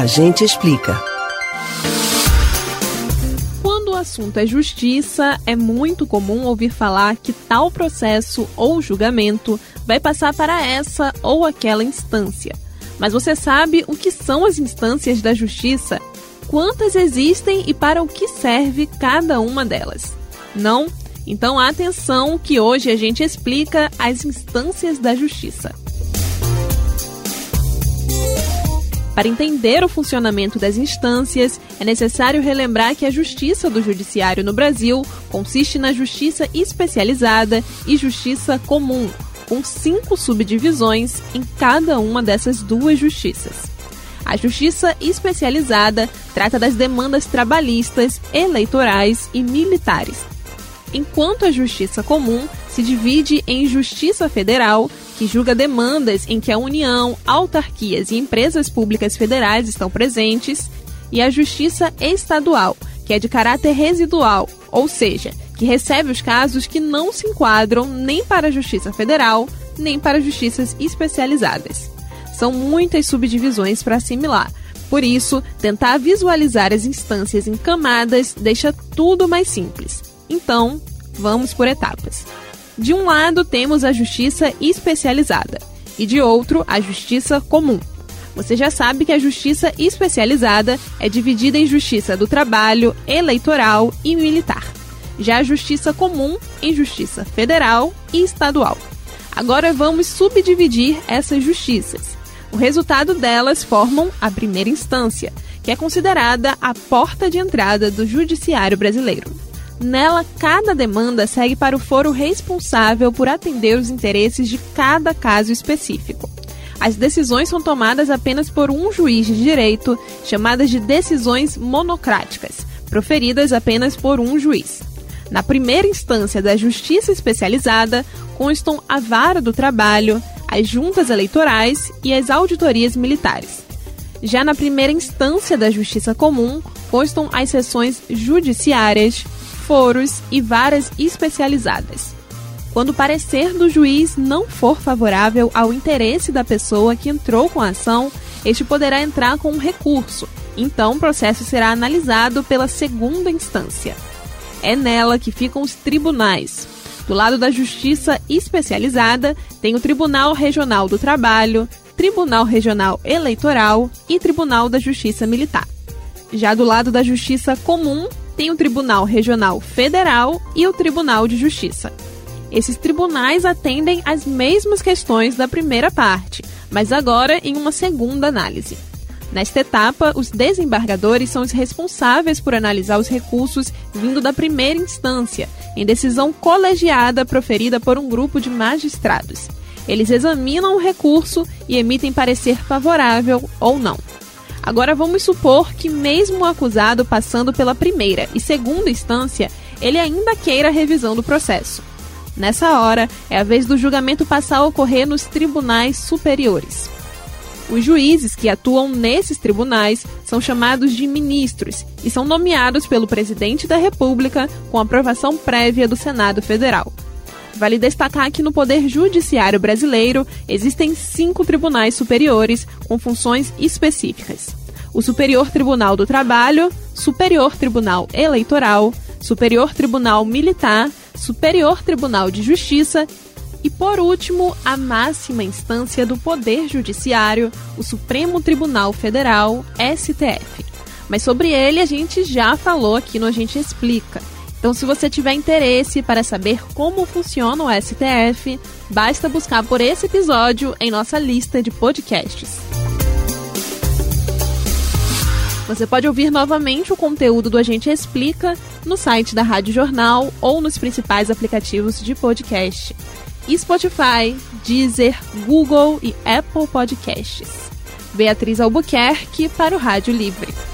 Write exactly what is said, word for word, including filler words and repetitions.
A gente explica. Quando o assunto é justiça, é muito comum ouvir falar que tal processo ou julgamento vai passar para essa ou aquela instância. Mas você sabe o que são as instâncias da justiça? Quantas existem e para o que serve cada uma delas? Não? Então atenção que hoje a gente explica as instâncias da justiça. Para entender o funcionamento das instâncias, é necessário relembrar que a justiça do judiciário no Brasil consiste na justiça especializada e justiça comum, com cinco subdivisões em cada uma dessas duas justiças. A justiça especializada trata das demandas trabalhistas, eleitorais e militares, enquanto a justiça comum se divide em justiça federal, que julga demandas em que a União, autarquias e empresas públicas federais estão presentes, e a justiça estadual, que é de caráter residual, ou seja, que recebe os casos que não se enquadram nem para a justiça federal, nem para justiças especializadas. São muitas subdivisões para assimilar. Por isso, tentar visualizar as instâncias em camadas deixa tudo mais simples. Então, vamos por etapas. De um lado, temos a justiça especializada e de outro, a justiça comum. Você já sabe que a justiça especializada é dividida em justiça do trabalho, eleitoral e militar. Já a justiça comum em justiça federal e estadual. Agora vamos subdividir essas justiças. O resultado delas formam a primeira instância, que é considerada a porta de entrada do judiciário brasileiro. Nela, cada demanda segue para o foro responsável por atender os interesses de cada caso específico. As decisões são tomadas apenas por um juiz de direito, chamadas de decisões monocráticas, proferidas apenas por um juiz. Na primeira instância da Justiça Especializada, constam a Vara do Trabalho, as juntas eleitorais e as auditorias militares. Já na primeira instância da Justiça Comum, constam as seções judiciárias, foros e varas especializadas. Quando o parecer do juiz não for favorável ao interesse da pessoa que entrou com a ação, este poderá entrar com um recurso. Então, o processo será analisado pela segunda instância. É nela que ficam os tribunais. Do lado da Justiça Especializada, tem o Tribunal Regional do Trabalho, Tribunal Regional Eleitoral e Tribunal da Justiça Militar. Já do lado da Justiça Comum, tem o Tribunal Regional Federal e o Tribunal de Justiça. Esses tribunais atendem às mesmas questões da primeira parte, mas agora em uma segunda análise. Nesta etapa, os desembargadores são os responsáveis por analisar os recursos vindo da primeira instância, em decisão colegiada proferida por um grupo de magistrados. Eles examinam o recurso e emitem parecer favorável ou não. Agora vamos supor que mesmo o acusado passando pela primeira e segunda instância, ele ainda queira a revisão do processo. Nessa hora, é a vez do julgamento passar a ocorrer nos tribunais superiores. Os juízes que atuam nesses tribunais são chamados de ministros e são nomeados pelo presidente da República com aprovação prévia do Senado Federal. Vale destacar que no Poder Judiciário brasileiro existem cinco tribunais superiores com funções específicas. O Superior Tribunal do Trabalho, Superior Tribunal Eleitoral, Superior Tribunal Militar, Superior Tribunal de Justiça e, por último, a máxima instância do Poder Judiciário, o Supremo Tribunal Federal, S T F. Mas sobre ele a gente já falou aqui no A Gente Explica. Então, se você tiver interesse para saber como funciona o S T F, basta buscar por esse episódio em nossa lista de podcasts. Você pode ouvir novamente o conteúdo do A Gente Explica no site da Rádio Jornal ou nos principais aplicativos de podcast: Spotify, Deezer, Google e Apple Podcasts. Beatriz Albuquerque para o Rádio Livre.